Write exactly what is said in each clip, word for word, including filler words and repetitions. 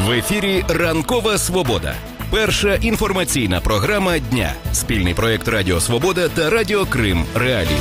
В ефірі «Ранкова Свобода». Перша інформаційна програма дня. Спільний проєкт Радіо Свобода та Радіо Крим Реалії.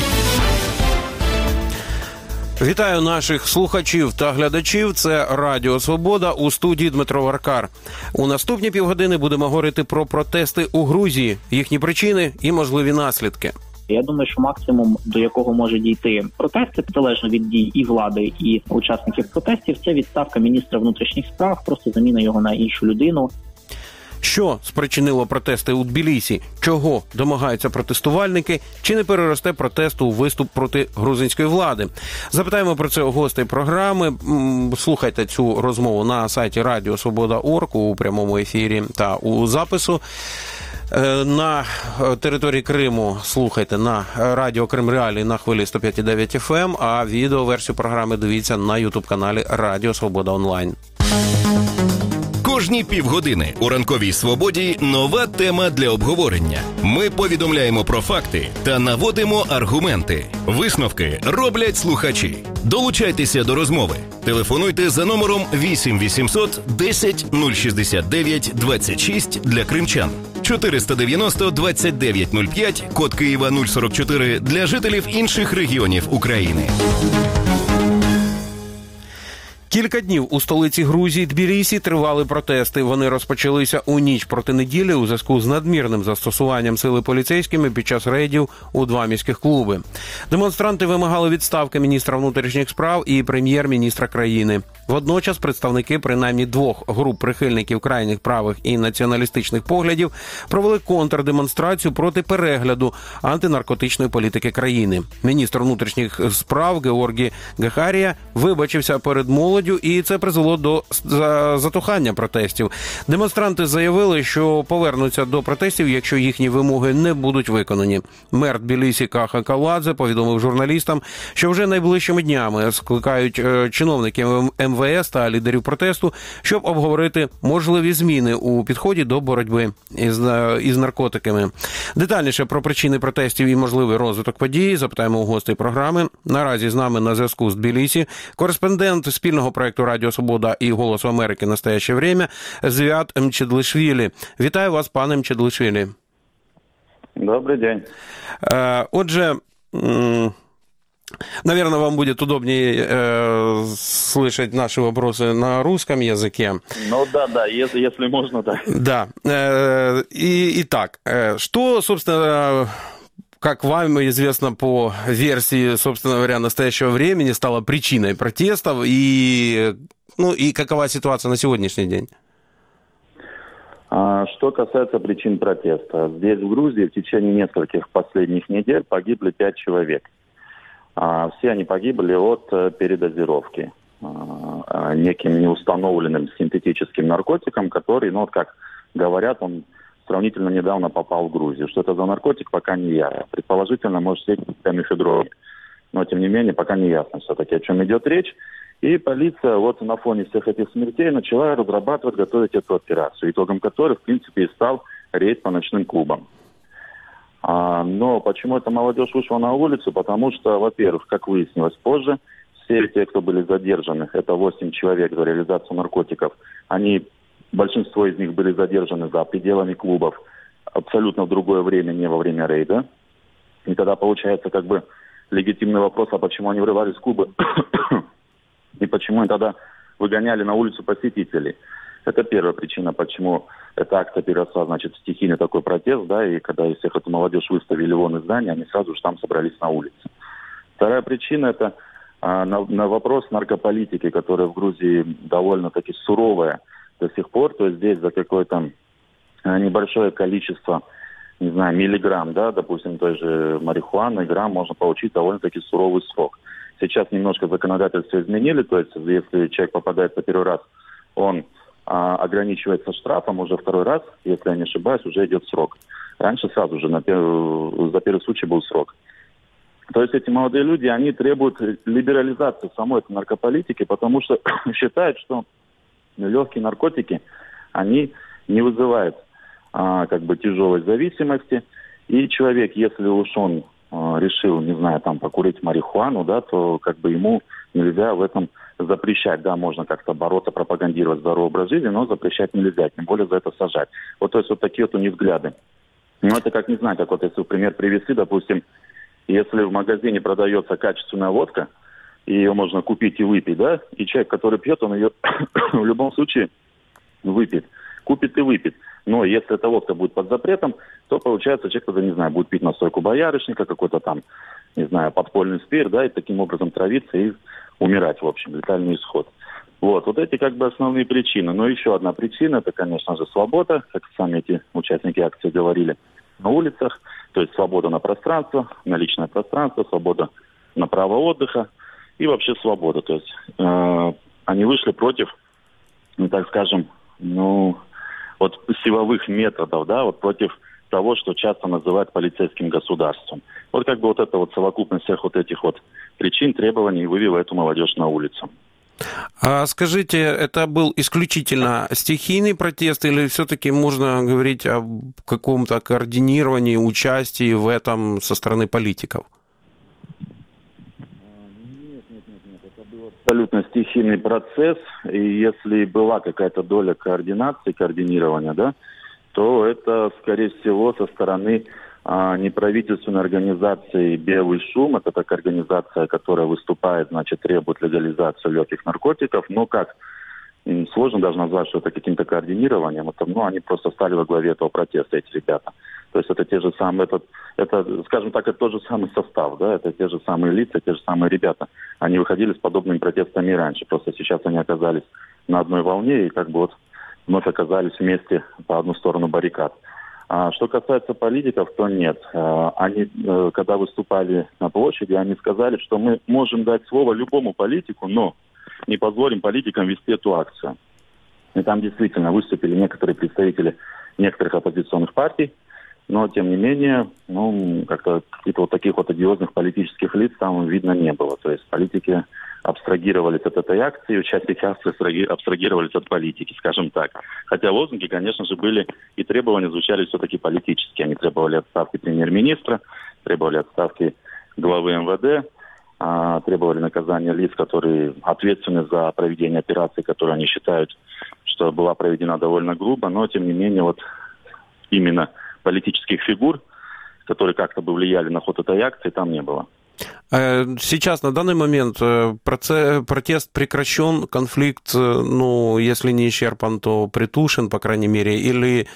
Вітаю наших слухачів та глядачів. Це Радіо Свобода, у студії Дмитро Варкар. У наступні півгодини будемо говорити про протести у Грузії, їхні причини і можливі наслідки. Я думаю, що максимум, до якого може дійти протести, залежно від дій і влади, і учасників протестів, це відставка міністра внутрішніх справ, просто заміна його на іншу людину. Що спричинило протести у Тбілісі? Чого домагаються протестувальники? Чи не переросте протест у виступ проти грузинської влади? Запитаємо про це у гостей програми. Слухайте цю розмову на сайті радіо свобода крапка орг у прямому ефірі та у запису. На території Криму слухайте на Радіо Крим Реалії на хвилі сто п'ять і дев'ять еф ем, а відеоверсію програми дивіться на ютуб-каналі Радіо Свобода онлайн. Кожні півгодини у «Ранковій Свободі» нова тема для обговорення. Ми повідомляємо про факти та наводимо аргументи. Висновки роблять слухачі. Долучайтеся до розмови. Телефонуйте за номером вісім вісімсот десять нуль шістдесят дев'ять двадцять шість для кримчан. чотириста дев'яносто двадцять дев'ять нуль п'ять, код Києва нуль сорок чотири для жителів інших регіонів України. Кілька днів у столиці Грузії Тбілісі тривали протести. Вони розпочалися у ніч проти неділі у зв'язку з надмірним застосуванням сили поліцейськими під час рейдів у два міських клуби. Демонстранти вимагали відставки міністра внутрішніх справ і прем'єр-міністра країни. Водночас представники принаймні двох груп прихильників крайніх правих і націоналістичних поглядів провели контрдемонстрацію проти перегляду антинаркотичної політики країни. Міністр внутрішніх справ Георгі Гахарія вибачився перед молоддю, і це призвело до затухання протестів. Демонстранти заявили, що повернуться до протестів, якщо їхні вимоги не будуть виконані. Мер Тбілісі Каха Каладзе повідомив журналістам, що вже найближчими днями скликають чиновників ем ве ес та лідерів протесту, щоб обговорити можливі зміни у підході до боротьби із, із наркотиками. Детальніше про причини протестів і можливий розвиток подій запитаємо у гостей програми. Наразі з нами на зв'язку з Тбілісі кореспондент спільного проєкту Радіо Свобода і Голосу Америки «Настояще время» Звят Мчедлишвілі. Вітаю вас, пане Мчедлишвілі. Добрий день. Отже, наверное, вам будет удобнее э, слышать наши вопросы на русском языке. Ну да, да, если, если можно, да. Да. Э, и, итак, э, что, собственно, как вам известно по версии, собственно говоря, настоящего времени, стало причиной протестов, и, ну, и какова ситуация на сегодняшний день? Что касается причин протеста, здесь, в Грузии, в течение нескольких последних недель погибли пять человек. Все они погибли от передозировки неким неустановленным синтетическим наркотиком, который, ну, вот как говорят, он сравнительно недавно попал в Грузию. Что это за наркотик, пока не ясно. Предположительно, может быть, мефедрон. Но, тем не менее, пока не ясно все-таки, о чем идет речь. И полиция вот на фоне всех этих смертей начала разрабатывать, готовить эту операцию, итогом которой, в принципе, и стал рейд по ночным клубам. А, но почему эта молодежь вышла на улицу? Потому что, во-первых, как выяснилось позже, все те, кто были задержаны, это восемь человек за реализацию наркотиков, они, большинство из них были задержаны за пределами клубов абсолютно в другое время, не во время рейда. И тогда получается как бы легитимный вопрос, а почему они врывались в клубы и почему они тогда выгоняли на улицу посетителей. Это первая причина, почему эта акция переросла, значит, в стихийный такой протест, да, и когда всех эту молодежь выставили вон из здания, они сразу же там собрались на улице. Вторая причина – это а, на, на вопрос наркополитики, которая в Грузии довольно-таки суровая до сих пор, то есть здесь за какое-то а, небольшое количество, не знаю, миллиграмм, да, допустим, той же марихуаны, грамм, можно получить довольно-таки суровый срок. Сейчас немножко законодательство изменили, то есть если человек попадается первый раз, он а, ограничивается штрафом, уже второй раз, если я не ошибаюсь, уже идет срок. Раньше сразу же на первый, за первый случай был срок. То есть эти молодые люди, они требуют либерализации самой этой наркополитики, потому что считают, что легкие наркотики, они не вызывают а, как бы тяжелой зависимости. И человек, если уж он а, решил, не знаю, там покурить марихуану, да, то как бы ему нельзя в этом запрещать, да, можно как-то бороться, пропагандировать здоровый образ жизни, но запрещать нельзя, тем более за это сажать. Вот, то есть вот такие вот у них взгляды. Ну, это как, не знаю, как вот если пример привести, допустим, если в магазине продается качественная водка, и ее можно купить и выпить, да, и человек, который пьет, он ее в любом случае выпьет, купит и выпьет. Но если эта водка будет под запретом, то, получается, человек тогда, не знаю, будет пить настойку боярышника, какой-то там, не знаю, подпольный спирт, да, и таким образом травиться и умирать, в общем, летальный исход. Вот, вот эти как бы основные причины. Но еще одна причина, это, конечно же, свобода, как сами эти участники акции говорили, на улицах, то есть свобода на пространство, на личное пространство, свобода на право отдыха и вообще свобода. То есть э, они вышли против, ну, так скажем, ну, вот силовых методов, да, вот против того, что часто называют полицейским государством. Вот как бы вот эта вот совокупность всех вот этих вот причин, требований вывела эту молодежь на улицу. А скажите, это был исключительно стихийный протест или все-таки можно говорить о каком-то координировании, участии в этом со стороны политиков? Нет, нет, нет, нет. Это был абсолютно стихийный процесс. И если была какая-то доля координации, координирования, да, то это, скорее всего, со стороны а, неправительственной организации «Белый шум». Это такая организация, которая выступает, значит, требует легализацию легких наркотиков. Но как, сложно даже назвать, что это каким-то координированием. Это, ну, они просто стали во главе этого протеста, эти ребята. То есть это те же самые, это, это, скажем так, это тот же самый состав, да, это те же самые лица, те же самые ребята. Они выходили с подобными протестами раньше. Просто сейчас они оказались на одной волне и как бы вот вновь оказались вместе по одну сторону баррикад. А что касается политиков, то нет. Они, когда выступали на площади, они сказали, что мы можем дать слово любому политику, но не позволим политикам вести эту акцию. И там действительно выступили некоторые представители некоторых оппозиционных партий, но, тем не менее, ну, как-то каких-то вот таких вот одиозных политических лиц там видно не было. То есть политики абстрагировались от этой акции, участники акции абстрагировались от политики, скажем так. Хотя лозунги, конечно же, были и требования звучали все-таки политические. Они требовали отставки премьер-министра, требовали отставки главы эм вэ дэ, а, требовали наказания лиц, которые ответственны за проведение операции, которую они считают, что была проведена довольно грубо, но, тем не менее, вот именно политических фигур, которые как-то бы влияли на ход этой акции, там не было. Сейчас, на данный момент, процесс, протест прекращен, конфликт, ну, если не исчерпан, то притушен, по крайней мере, или,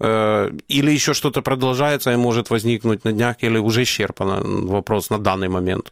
или еще что-то продолжается и может возникнуть на днях, или уже исчерпан вопрос на данный момент?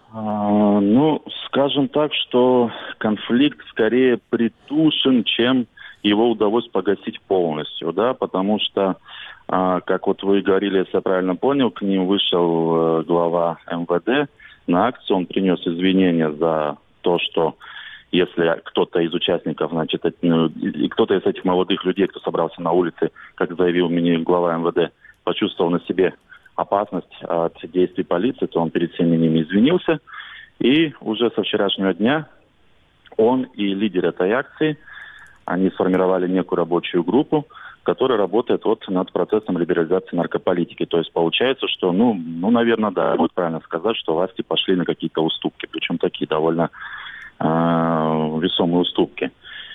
А, ну, скажем так, что конфликт скорее притушен, чем его удалось погасить полностью, да, потому что, а, как вот вы говорили, если я правильно понял, к ним вышел э, глава эм вэ дэ на акцию, он принес извинения за то, что если кто-то из участников, значит, ну, и кто-то из этих молодых людей, кто собрался на улице, как заявил мне глава эм вэ дэ, почувствовал на себе опасность от действий полиции, то он перед всеми ними извинился. И уже со вчерашнего дня он и лидер этой акции, они сформировали некую рабочую группу, которая работает вот над процессом либерализации наркополитики. То есть получается, что, ну, ну, наверное, да, будет правильно сказать, что власти пошли на какие-то уступки, причем такие довольно э, весомые уступки.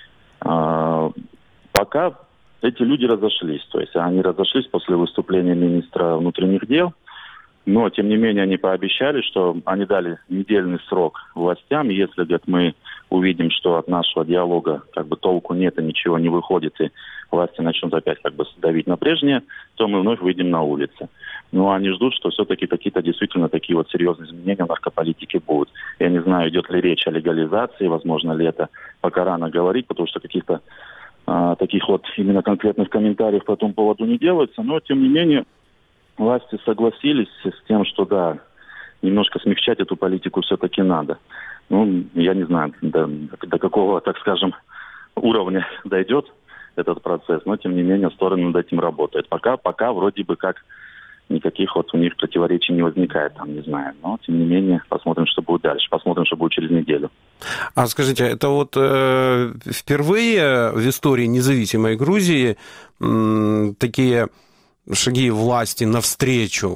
Э, пока эти люди разошлись, то есть они разошлись после выступления министра внутренних дел, но, тем не менее, они пообещали, что они дали недельный срок властям, и если, говорят, мы увидим, что от нашего диалога как бы толку нет и ничего не выходит, и власти начнут опять как бы давить на прежнее, то мы вновь выйдем на улицы. Но они ждут, что все-таки какие-то действительно такие вот серьезные изменения в наркополитике будут. Я не знаю, идет ли речь о легализации, возможно ли это, пока рано говорить, потому что каких-то а, таких вот именно конкретных комментариев по этому поводу не делается, но, тем не менее, власти согласились с тем, что да, немножко смягчать эту политику все-таки надо. Ну, я не знаю, до, до какого, так скажем, уровня дойдет этот процесс, но, тем не менее, стороны над этим работают. Пока, пока вроде бы как никаких вот у них противоречий не возникает, там, не знаю. Но, тем не менее, посмотрим, что будет дальше. Посмотрим, что будет через неделю. А скажите, это вот э, впервые в истории независимой Грузии э, такие шаги власти навстречу,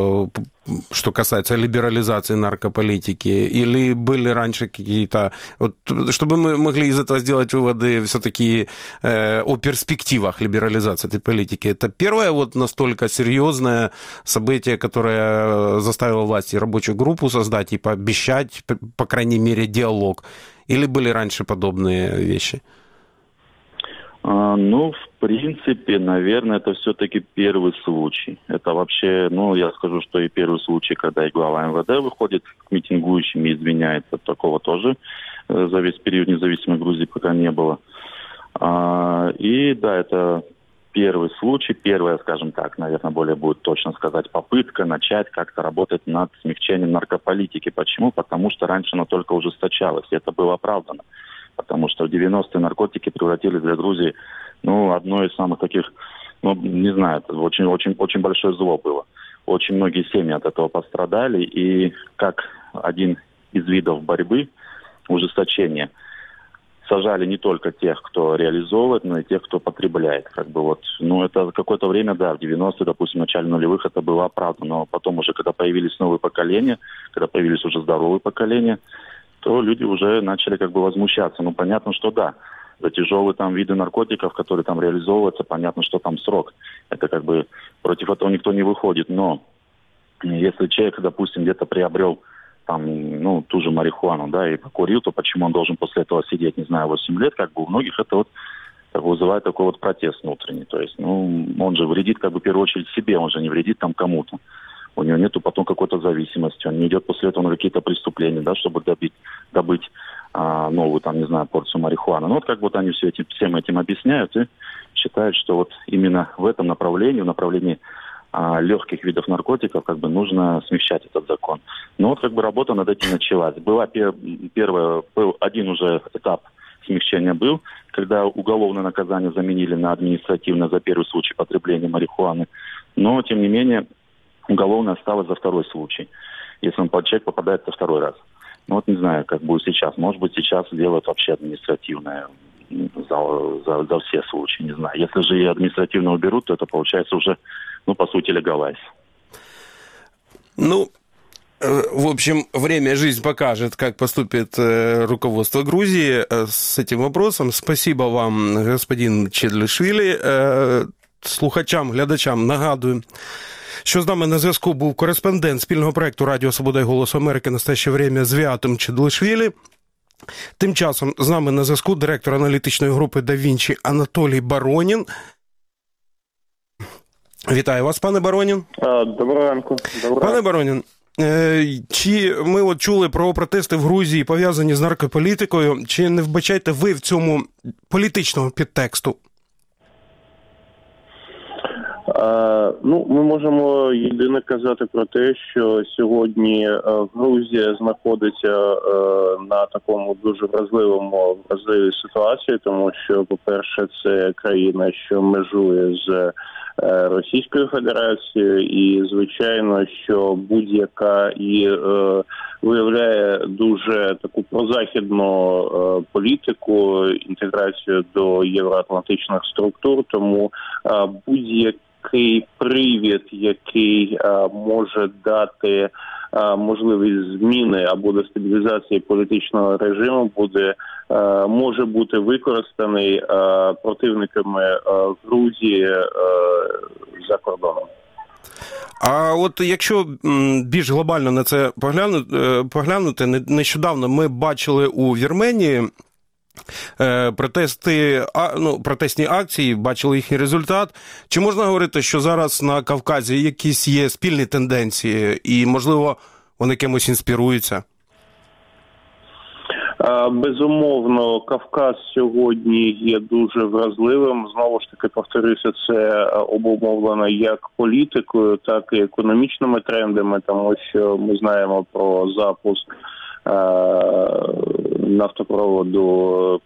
что касается либерализации наркополитики, или были раньше какие-то... Вот, чтобы мы могли из этого сделать выводы все-таки э, о перспективах либерализации этой политики. Это первое вот настолько серьезное событие, которое заставило власти рабочую группу создать и пообещать, по крайней мере, диалог. Или были раньше подобные вещи? А, ну, в принципе, наверное, это все-таки первый случай. Это вообще, ну, я скажу, что и первый случай, когда и глава эм вэ дэ выходит к митингующим и извиняется. Такого тоже за весь период независимой Грузии пока не было. А, и да, это первый случай, первая, скажем так, наверное, более будет точно сказать, попытка начать как-то работать над смягчением наркополитики. Почему? Потому что раньше она только ужесточалась, и это было оправдано. Потому что в девяностые наркотики превратились для Грузии, ну, одно из самых таких, ну, не знаю, это очень-очень очень большое зло было. Очень многие семьи от этого пострадали, и как один из видов борьбы, ужесточения, сажали не только тех, кто реализовывает, но и тех, кто потребляет. Как бы вот, ну, это какое-то время, да, в девяностые, допустим, в начале нулевых это было оправдано, но потом уже, когда появились новые поколения, когда появились уже здоровые поколения, то люди уже начали как бы возмущаться. Ну, понятно, что да, за тяжелые там виды наркотиков, которые там реализовываются, понятно, что там срок. Это как бы против этого никто не выходит. Но если человек, допустим, где-то приобрел там, ну, ту же марихуану, да, и покурил, то почему он должен после этого сидеть, не знаю, восемь лет, как бы у многих это вот так, вызывает такой вот протест внутренний. То есть, ну, он же вредит как бы в первую очередь себе, он же не вредит там кому-то. У него нету потом какой-то зависимости, он не идет после этого на какие-то преступления, да, чтобы добить, добыть а, новую, там, не знаю, порцию марихуаны. Ну, вот как вот они все этим, всем этим объясняют и считают, что вот именно в этом направлении, в направлении а, легких видов наркотиков, как бы нужно смягчать этот закон. Но вот как бы работа над этим началась. Была пер, первая, был один уже этап смягчения был, когда уголовное наказание заменили на административное за первый случай потребления марихуаны. Но, тем не менее, уголовное осталось за второй случай, если он, человек попадает во второй раз. Ну вот не знаю, как будет сейчас. Может быть, сейчас делают вообще административное за, за, за все случаи, не знаю. Если же и административно уберут, то это получается уже, ну, по сути, легалайз. Ну, в общем, время и жизнь покажет, как поступит руководство Грузии с этим вопросом. Спасибо вам, господин Чедлишвілі. Слухачам, глядачам нагадую, що з нами на зв'язку був кореспондент спільного проєкту «Радіо Свобода» і «Голос Америки» настояще время Звіатом Чедлишвілі. Тим часом з нами на зв'язку директор аналітичної групи «Да Вінчі» Анатолій Баронін. Вітаю вас, пане Баронін. Доброго ранку. Доброго. Пане Баронін, чи ми от чули про протести в Грузії, пов'язані з наркополітикою, чи не вбачаєте ви в цьому політичного підтексту? Ну, ми можемо єдине казати про те, що сьогодні Грузія знаходиться на такому дуже вразливому, вразливій ситуації, тому що, по-перше, це країна, що межує з Російською Федерацією, і, звичайно, що будь-яка і е, виявляє дуже таку прозахідну е, політику, інтеграцію до євроатлантичних структур, тому е, будь-який привід, який е, може дати е, можливість зміни або дестабілізації політичного режиму, буде е, може бути використаний е, противниками е, Грузії е, за кордоном. А от якщо більш глобально на це поглянути, поглянути, нещодавно ми бачили у Вірменії протести, ну, протестні акції, бачили їхній результат. Чи можна говорити, що зараз на Кавказі якісь є спільні тенденції і, можливо, вони кимось інспіруються? Безумовно, Кавказ сьогодні є дуже вразливим. Знову ж таки, повторюся, це обумовлено як політикою, так і економічними трендами, тому що ми знаємо про запуск е- нафтопроводу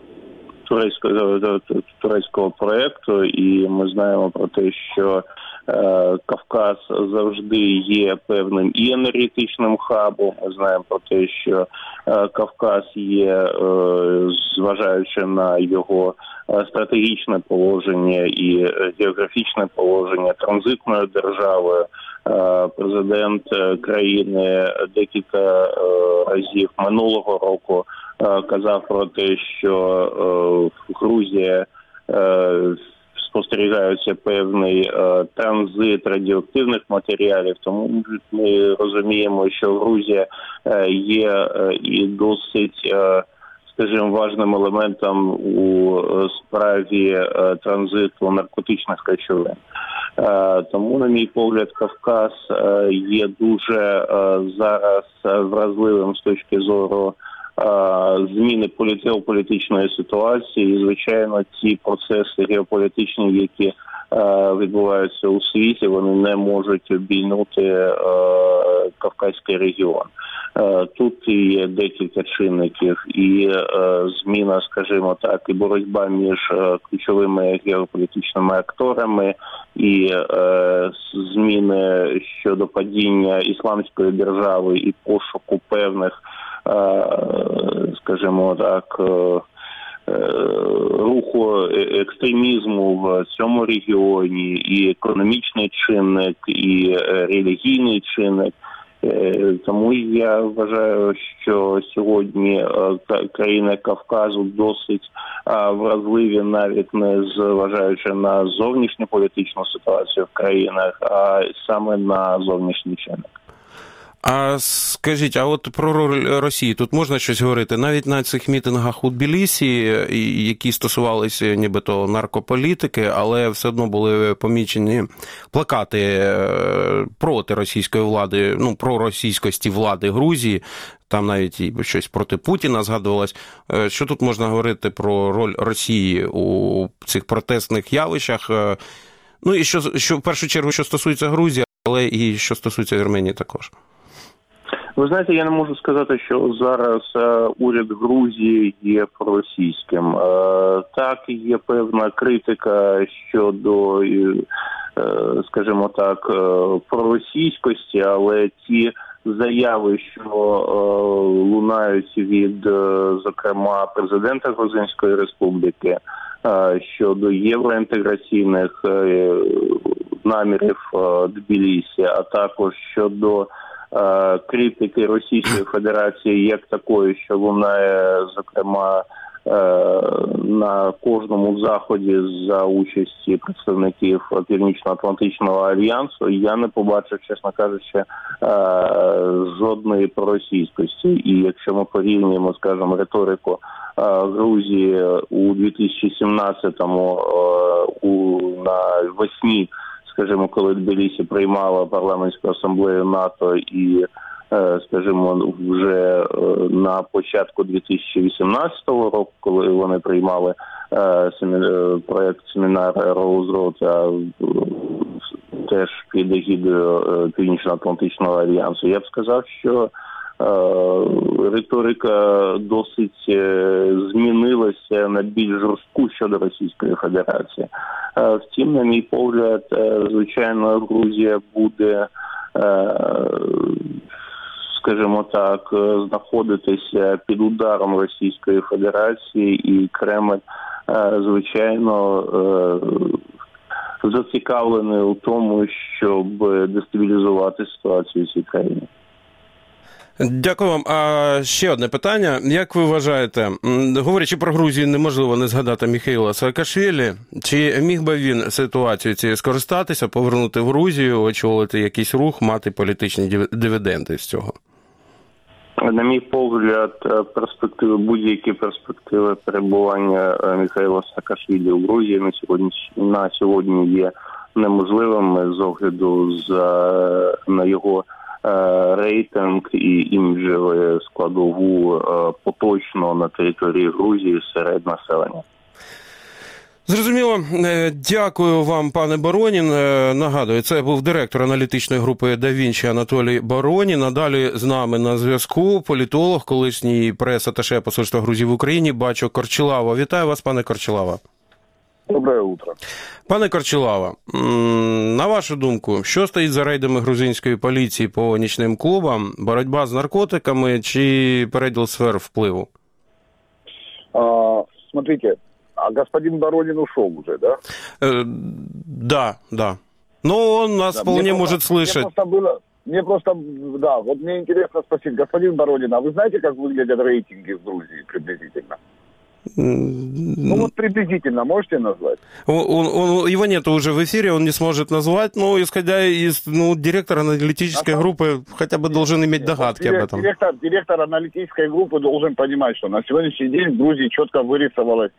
турецького, турецького проєкту, і ми знаємо про те, що Кавказ завжди є певним і енергетичним хабом. Ми знаємо про те, що Кавказ є, зважаючи на його стратегічне положення і географічне положення, транзитною державою. Президент країни декілька разів минулого року казав про те, що Грузія спостерігається певний е, транзит радіоактивних матеріалів, тому ми розуміємо, що Грузія е, є е, і досить, е, скажімо, важним елементом у справі е, транзиту наркотичних речовин. Е, тому, на мій погляд, Кавказ е, є дуже е, зараз вразливим з точки зору зміни геополітичної ситуації. І, звичайно, ті процеси геополітичні, які е, відбуваються у світі, вони не можуть обійнути е, Кавказький регіон. Е, тут є декілька чинників, і е, зміна, скажімо так, і боротьба між е, ключовими геополітичними акторами, і е, зміни щодо падіння Ісламської держави і пошуку певних, скажімо так, руху екстремізму в цьому регіоні, і економічний чинник, і релігійний чинник. Тому я вважаю, що сьогодні країни Кавказу досить вразливі, навіть не зважаючи на зовнішню політичну ситуацію в країнах, а саме на зовнішній чинник. А скажіть, а от про роль Росії тут можна щось говорити? Навіть на цих мітингах у Тбілісі, які стосувалися нібито наркополітики, але все одно були помічені плакати проти російської влади, ну, про російськості влади Грузії, там навіть і щось проти Путіна згадувалось. Що тут можна говорити про роль Росії у цих протестних явищах? Ну і що, що в першу чергу, що стосується Грузії, але і що стосується Вірменії також? Ви знаєте, я не можу сказати, що зараз е, уряд Грузії є проросійським. Е, так, є певна критика щодо, е, скажімо так, е, проросійськості, але ті заяви, що е, лунають від, е, зокрема, президента Грузинської республіки е, щодо євроінтеграційних е, намірів е, Тбілісі, а також щодо критики Російської Федерації як такої, що лунає, зокрема, на кожному заході за участі представників Північно-Атлантичного альянсу, я не побачив, чесно кажучи, жодної проросійськості. І якщо ми порівнюємо, скажімо, риторику Грузії у дві тисячі сімнадцятому на весні, скажімо, коли Тбілісі приймала парламентську асамблею НАТО і, скажімо, вже на початку дві тисячі вісімнадцятого року, коли вони приймали проєкт семінар Роузвода теж під егідою Північно-Атлантичного альянсу, я б сказав, що риторика досить змінилася на більш жорстку щодо Російської Федерації. Втім, на мій погляд, звичайно, Грузія буде, скажімо так, знаходитися під ударом Російської Федерації, і Кремль, звичайно, зацікавлений у тому, щоб дестабілізувати ситуацію в цій країні. Дякую вам. А ще одне питання. Як ви вважаєте, говорячи про Грузію, неможливо не згадати Міхаїла Саакашвілі. Чи міг би він ситуацію цією скористатися, повернути в Грузію, очолити якийсь рух, мати політичні дивіденди з цього? На мій погляд, перспективи, будь-які перспективи перебування Міхаїла Саакашвілі у Грузії на сьогодні, на сьогодні є неможливими з огляду за, на його рейтинг і іміджеву складову поточно на території Грузії серед населення. Зрозуміло. Дякую вам, пане Боронін. Нагадую, це був директор аналітичної групи «Да Вінчі» Анатолій Боронін. Надалі з нами на зв'язку політолог, колишній прес-аташе Посольства Грузії в Україні Бачо Корчилава. Вітаю вас, пане Корчилава. Доброе утро. Пане Корчелава, на вашу думку, що стоїть за рейдами грузинської поліції по нічним клубам? Боротьба з наркотиками чи переділ сфер впливу? А, смотрите, а господин Боронин ушел уже, да? Э, да, да. Но он нас да, вполне мне может просто, слышать. Мне просто было... Мне просто, да, вот мне интересно спросить, господин Боронин, а вы знаете, как выглядят рейтинги в Грузии приблизительно? Ну вот приблизительно можете назвать? Он, он, его нет уже в эфире, он не сможет назвать, но исходя из, ну, директор аналитической а группы хотя бы должен иметь нет, догадки директор, об этом. Директор, директор аналитической группы должен понимать, что на сегодняшний день в Грузии четко вырисовалась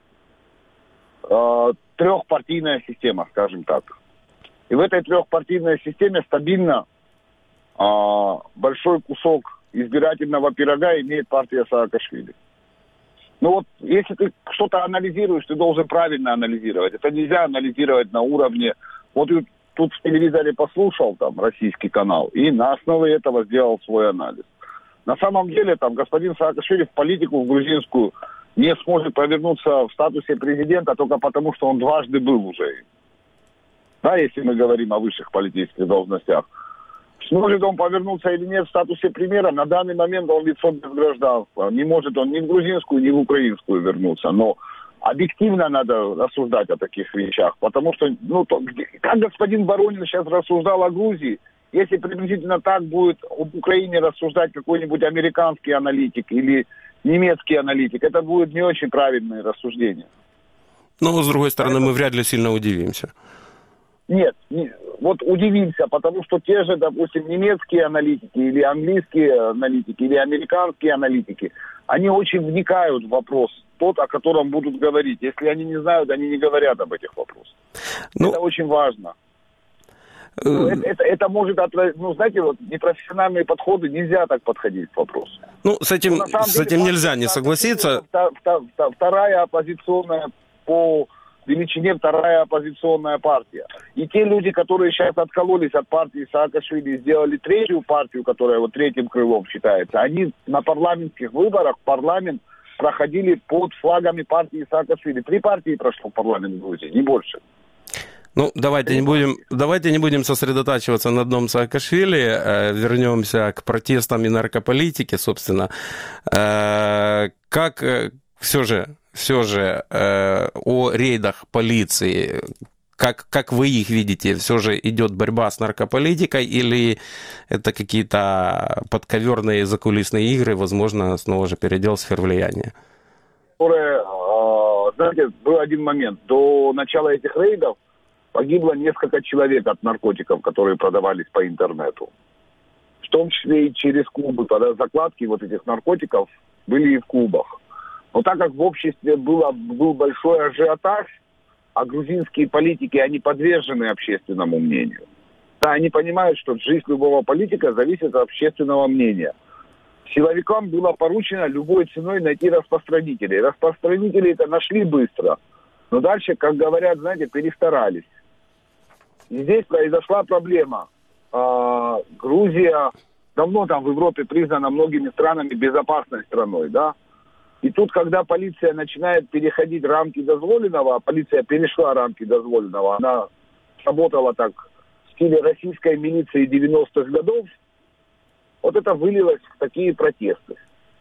э, трехпартийная система, скажем так. И в этой трехпартийной системе стабильно э, большой кусок избирательного пирога имеет партия Саакашвили. Ну вот, если ты что-то анализируешь, ты должен правильно анализировать. Это нельзя анализировать на уровне... Вот тут в телевизоре послушал там российский канал и на основе этого сделал свой анализ. На самом деле там господин Саакашвили в политику в грузинскую не сможет повернуться в статусе президента только потому, что он дважды был уже. Да, если мы говорим о высших политических должностях. Сможет он повернуться или нет в статусе премьера, на данный момент он лицо без гражданства. Не может он ни в грузинскую, ни в украинскую вернуться. Но объективно надо рассуждать о таких вещах. Потому что, ну, то, как господин Боронин сейчас рассуждал о Грузии, если приблизительно так будет об Украине рассуждать какой-нибудь американский аналитик или немецкий аналитик, это будет не очень правильное рассуждение. Но, с другой стороны, мы вряд ли сильно удивимся. Нет, не, вот удивимся, потому что те же, допустим, немецкие аналитики или английские аналитики или американские аналитики, они очень вникают в вопрос, тот, о котором будут говорить. Если они не знают, они не говорят об этих вопросах. Ну, это очень важно. Ну, это, это, это может отразить, ну, знаете, вот непрофессиональные подходы, нельзя так подходить к вопросу. Ну, с этим, ну, с деле, этим нельзя не согласиться. Вторая оппозиционная по величине вторая оппозиционная партия. И те люди, которые сейчас откололись от партии Саакашвили и сделали третью партию, которая вот третьим крылом считается, они на парламентских выборах парламент проходили под флагами партии Саакашвили. Три партии прошло в парламент в Грузии, не больше. Ну, давайте не будем, давайте не будем сосредотачиваться на одном Саакашвили, э, вернемся к протестам и наркополитике, собственно. Э, как э, все же, все же э, о рейдах полиции, как, как вы их видите, все же идет борьба с наркополитикой или это какие-то подковерные закулисные игры, возможно, снова же передел сфер влияния? Знаете, был один момент. До начала этих рейдов погибло несколько человек от наркотиков, которые продавались по интернету. В том числе и через клубы. Тогда закладки вот этих наркотиков были и в клубах. Но так как в обществе было, был большой ажиотаж, а грузинские политики, они подвержены общественному мнению. Да, они понимают, что жизнь любого политика зависит от общественного мнения. Силовикам было поручено любой ценой найти распространителей. Распространителей это нашли быстро. Но дальше, как говорят, знаете, перестарались. И здесь произошла проблема. А, Грузия давно там в Европе признана многими странами безопасной страной, да? И тут, когда полиция начинает переходить рамки дозволенного, а полиция перешла рамки дозволенного, она работала так в стиле российской милиции девяностых годов, вот это вылилось в такие протесты.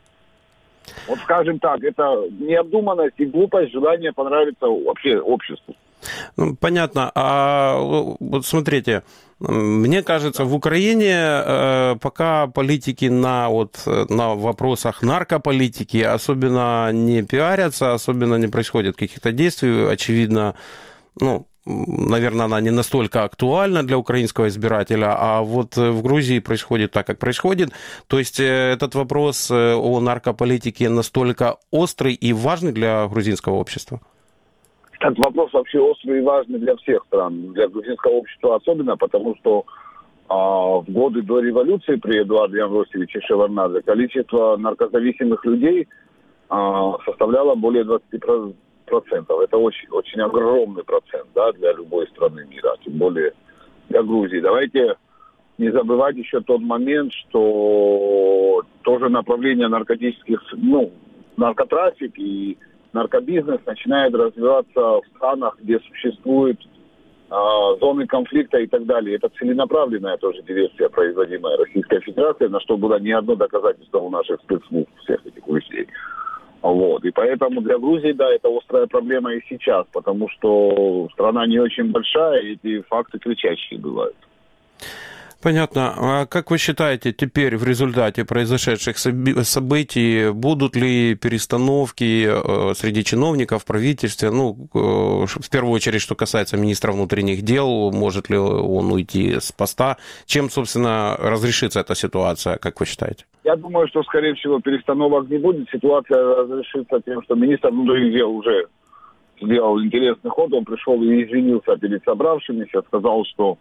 Вот скажем так, это необдуманность и глупость, желание понравиться вообще обществу. Ну, понятно. А вот смотрите, мне кажется, в Украине э, пока политики на, вот, на вопросах наркополитики особенно не пиарятся, особенно не происходит каких-то действий. Очевидно, ну, наверное, она не настолько актуальна для украинского избирателя, а вот в Грузии происходит так, как происходит. То есть этот вопрос о наркополитике настолько острый и важный для грузинского общества? Этот вопрос вообще острый и важный для всех стран, для грузинского общества особенно, потому что а, в годы до революции при Эдуарде Амвросиевиче Шеварднадзе количество наркозависимых людей а, составляло более двадцати процентов. Это очень, очень огромный процент, да, для любой страны мира, тем более для Грузии. Давайте не забывать еще тот момент, что тоже направление наркотических, ну, наркотрафик и наркобизнес начинает развиваться в странах, где существуют э, зоны конфликта и так далее. Это целенаправленная тоже диверсия, производимая Российской Федерацией, на что было не одно доказательство у наших спецслужб всех этих вещей. Вот. И поэтому для Грузии, да, это острая проблема и сейчас, потому что страна не очень большая, и эти факты кричащие бывают. Понятно. А как вы считаете, теперь в результате произошедших событий будут ли перестановки среди чиновников в правительстве? Ну, в первую очередь, что касается министра внутренних дел, может ли он уйти с поста? Чем, собственно, разрешится эта ситуация, как вы считаете? Я думаю, что, скорее всего, перестановок не будет. Ситуация разрешится тем, что министр внутренних дел уже сделал интересный ход. Он пришел и извинился перед собравшимися, сказал, что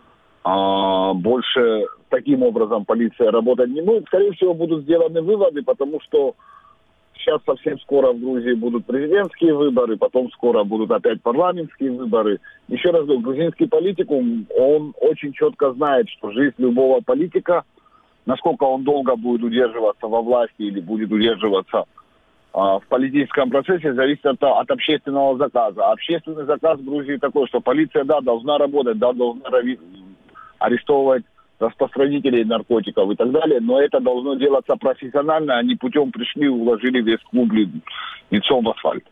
а, больше таким образом полиция работать не будет. Скорее всего, будут сделаны выводы, потому что сейчас совсем скоро в Грузии будут президентские выборы, потом скоро будут опять парламентские выборы. Еще раз говорю, грузинский политикум, он очень четко знает, что жизнь любого политика, насколько он долго будет удерживаться во власти или будет удерживаться а, в политическом процессе, зависит от, от общественного заказа. А общественный заказ в Грузии такой, что полиция, да, должна работать, да, должна арестовывать распространителей наркотиков и так далее, но это должно делаться профессионально, а не путем пришли, уложили весь клуб лицом в асфальт.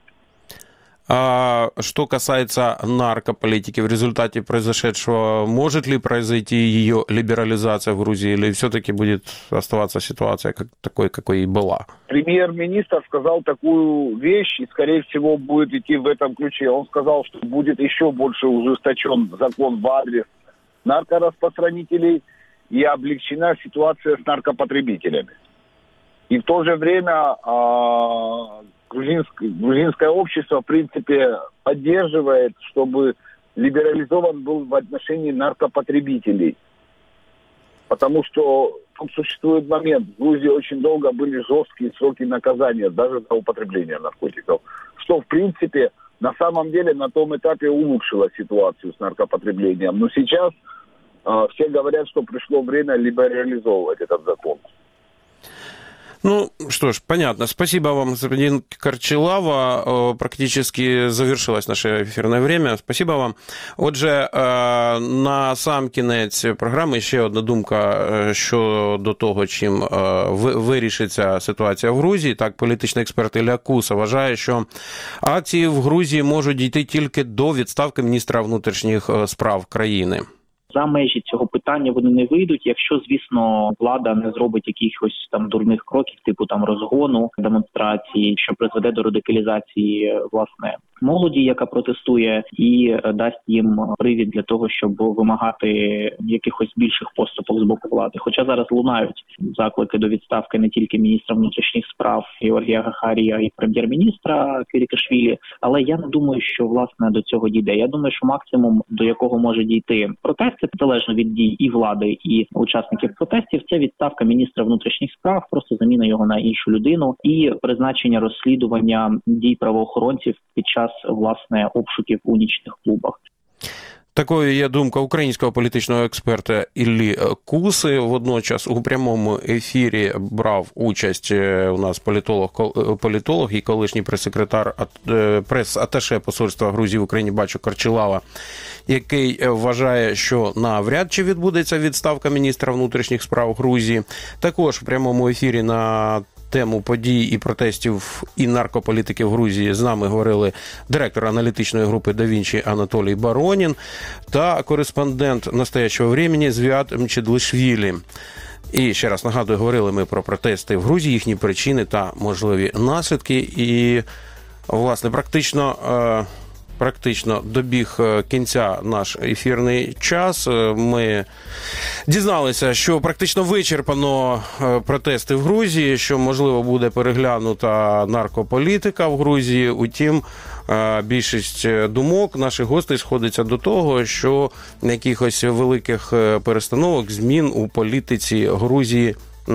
А что касается наркополитики, в результате произошедшего, может ли произойти ее либерализация в Грузии, или все-таки будет оставаться ситуация как, такой, какой и была? Премьер-министр сказал такую вещь, и, скорее всего, будет идти в этом ключе. Он сказал, что будет еще больше ужесточен закон в адрес наркораспространителей и облегчена ситуация с наркопотребителями. И в то же время а, грузинское, грузинское общество, в принципе, поддерживает, чтобы либерализован был в отношении наркопотребителей. Потому что тут существует момент. В Грузии очень долго были жесткие сроки наказания, даже за употребление наркотиков. Что, в принципе, на самом деле на том этапе улучшило ситуацию с наркопотреблением. Но сейчас э, все говорят, что пришло время либерализовывать этот закон. Ну, что ж, понятно. Спасибо вам, господин Карчелава. Практически завершилось наше ефірне время. Спасибо вам. Отже, на сам кінець програми ще одна думка щодо того, чим вирішиться ситуація в Грузії. Так, політичний експерт Ілля Куса вважає, що акції в Грузії можуть дійти тільки до відставки міністра внутрішніх справ країни. За межі цього питання вони не вийдуть, якщо, звісно, влада не зробить якихось там дурних кроків, типу там розгону, демонстрації, що призведе до радикалізації, власне, молоді, яка протестує, і дасть їм привід для того, щоб вимагати якихось більших поступок з боку влади. Хоча зараз лунають заклики до відставки не тільки міністра внутрішніх справ Георгія Гахарія і прем'єр-міністра Квірікашвілі, але я не думаю, що, власне, до цього дійде. Я думаю, що максимум, до якого може дійти протест, це залежно від дій і влади, і учасників протестів, це відставка міністра внутрішніх справ, просто заміна його на іншу людину і призначення розслідування дій правоохоронців під час, власне, обшуків у нічних клубах. Такою є думка українського політичного експерта Іллі Куси. Водночас у прямому ефірі брав участь у нас політолог, політолог і колишній прес-секретар, прес-аташе посольства Грузії в Україні Бачо Карчелава, який вважає, що навряд чи відбудеться відставка міністра внутрішніх справ Грузії. Також в прямому ефірі на тему подій і протестів і наркополітики в Грузії з нами говорили директор аналітичної групи «Да Вінчі» Анатолій Баронін та кореспондент «Настоящого времени» Звіат Мчедлишвілі. І ще раз нагадую, говорили ми про протести в Грузії, їхні причини та можливі наслідки. І, власне, практично... Практично добіг кінця наш ефірний час. Ми дізналися, що практично вичерпано протести в Грузії, що, можливо, буде переглянута наркополітика в Грузії. Утім, більшість думок наших гостей сходиться до того, що якихось великих перестановок, змін у політиці Грузії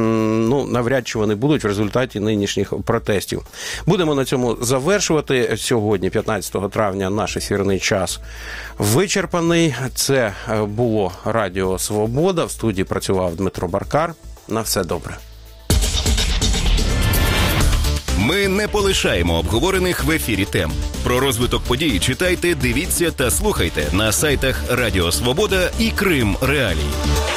ну, навряд чи вони будуть в результаті нинішніх протестів. Будемо на цьому завершувати. Сьогодні, п'ятнадцятого травня, наш ефірний час вичерпаний. Це було Радіо Свобода. В студії працював Дмитро Баркар. На все добре. Ми не полишаємо обговорених в ефірі тем. Про розвиток подій читайте, дивіться та слухайте на сайтах Радіо Свобода і Крим Реалії.